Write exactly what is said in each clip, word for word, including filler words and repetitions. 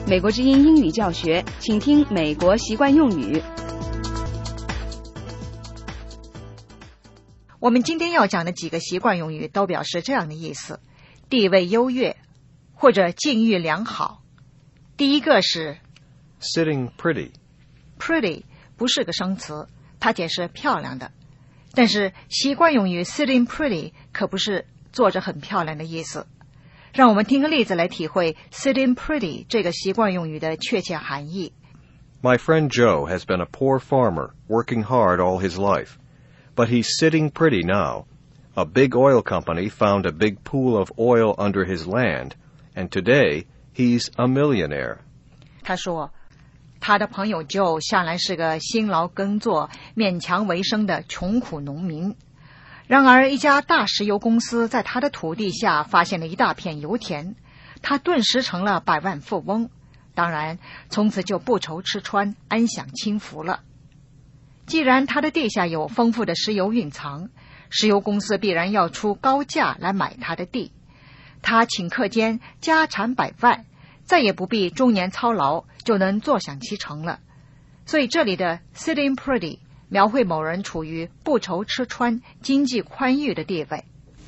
美国之音英语教学，请听美国习惯用语。 我们今天要讲的几个习惯用语都表示这样的意思：地位优越或者境遇良好。第一个是 sitting pretty. pretty 不是个生词，它解释漂亮的，但是习惯用语 sitting pretty 可不是坐着很漂亮的意思。让我们听个例子来体会 sitting pretty 这个习惯用语的确切含义。 My friend Joe has been a poor farmer, working hard all his life. But he's sitting pretty now. A big oil company found a big pool of oil under his land, and today he's a millionaire. 他说，他的朋友 Joe 向来是个辛劳耕作、勉强为生的穷苦农民。然而，一家大石油公司在他的土地下发现了一大片油田，他顿时成了百万富翁。当然，从此就不愁吃穿，安享清福了。既然他的地下有丰富的石油蕴藏，石油公司必然要出高价来买他的地。他顷刻间家产百万，再也不必终年操劳，就能坐享其成了。所以这里的 sitting pretty 描绘某人处于不愁吃穿、经济宽裕的地位。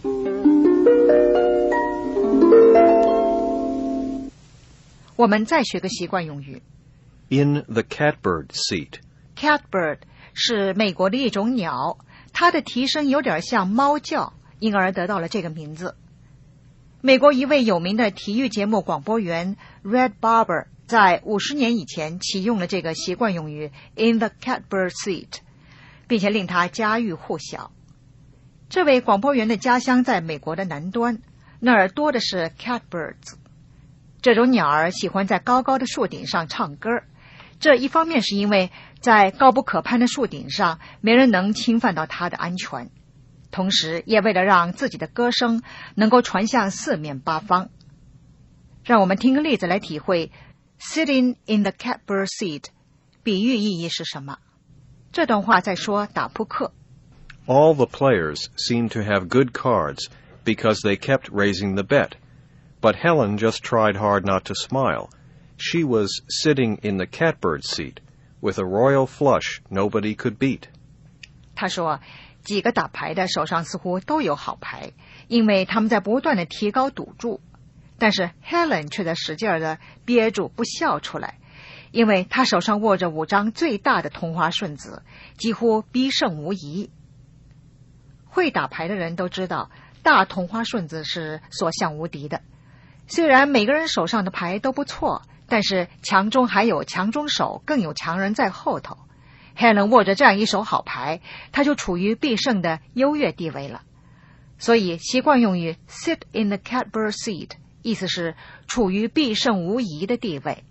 我们再学个习惯用语 In the catbird seat. Catbird 是美国的一种鸟，它的啼声有点像猫叫，因而得到了这个名字。美国一位有名的体育节目广播员 Red Barber 在五十年以前启用了这个习惯用语 In the catbird seat， 并且令他家喻户晓。这位广播员的家乡在美国的南端，那儿多的是 catbirds。 这种鸟儿喜欢在高高的树顶上唱歌，这一方面是因为在高不可攀的树顶上，没人能侵犯到它的安全，同时也为了让自己的歌声能够传向四面八方。让我们听个例子来体会 Sitting in the catbird seat 比喻意义是什么。这段话在说打扑克。 All the players seemed to have good cards because they kept raising the bet. But Helen just tried hard not to smile. She was sitting in the catbird seat with a royal flush nobody could beat. 他说，几个打牌的手上似乎都有好牌，因为他们在不断的提高赌注。但是 Helen 却在使劲的憋住不笑出来，因为她手上握着五张最大的同花顺子，几乎必胜无疑。会打牌的人都知道，大同花顺子是所向无敌的。虽然每个人手上的牌都不错，但是强中还有强中手，更有强人在后头。Helen 握着这样一手好牌，他就处于必胜的优越地位了。所以习惯用语 sit in the catbird seat 意思是处于必胜无疑的地位。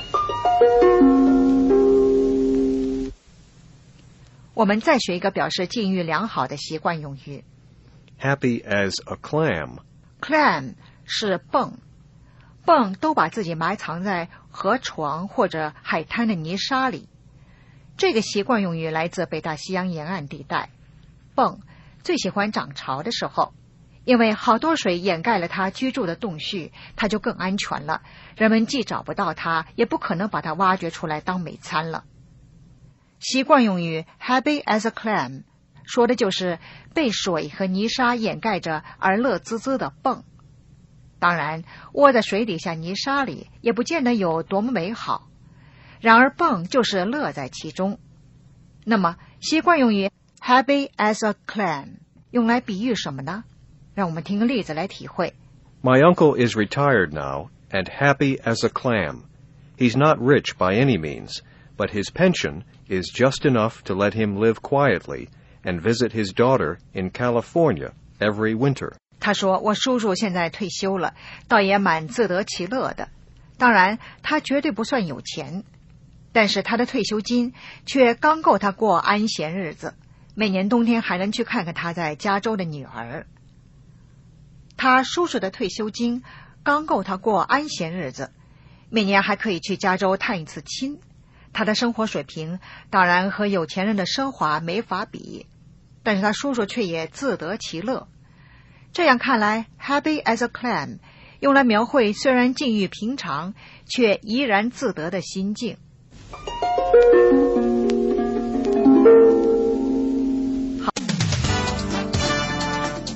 我们再学一个表示境遇良好的习惯用语 Happy as a clam. Clam 是蚌，蚌都把自己埋藏在河床或者海滩的泥沙里。这个习惯用语来自北大西洋沿岸地带。蚌最喜欢涨潮的时候，因为好多水掩盖了它居住的洞穴，它就更安全了，人们既找不到它，也不可能把它挖掘出来当美餐了。习惯用语 happy as a clam 说的就是被水和泥沙掩盖着而乐滋滋的蚌。当然，窝在水底下泥沙里也不见得有多么美好，然而蚌就是乐在其中。那么习惯用语 happy as a clam 用来比喻什么呢？让我们听个例子来体会。 My uncle is retired now and happy as a clam. He's not rich by any means, but his pension is just enough to let him live quietly and visit his daughter in California every winter. 他说，我叔叔现在退休了，倒也蛮自得其乐的。当然，他绝对不算有钱，但是他的退休金却刚够他过安闲日子，每年冬天还能去看看他在加州的女儿。他叔叔的退休金刚够他过安闲日子，每年还可以去加州探一次亲。他的生活水平当然和有钱人的奢华没法比，但是他叔叔却也自得其乐。这样看来 happy as a clam 用来描绘虽然境遇平常，却怡然自得的心境。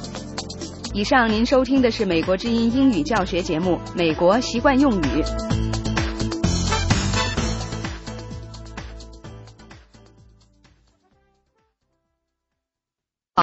以上您收听的是美国之音英语教学节目《美国习惯用语》。